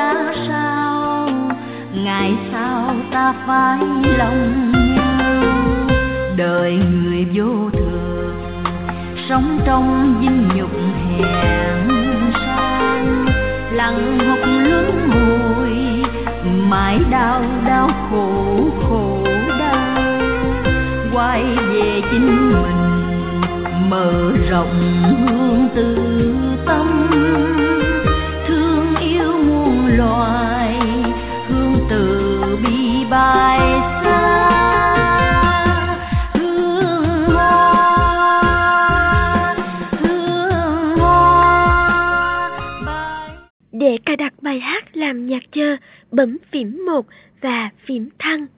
ra sao, ngày sau ta phải lòng nhau. Đời người vô thường, sống trong dinh nhục hèn sang, lặng hụt luân hồi, mãi đau đau khổ khổ đau. Quay về chính mình, mở rộng hướng từ tâm, thương yêu muôn loài, hướng từ bi bài xa. Hương hoa bài. Để cài đặt bài hát làm nhạc chờ, bấm phím 1 và phím thăng.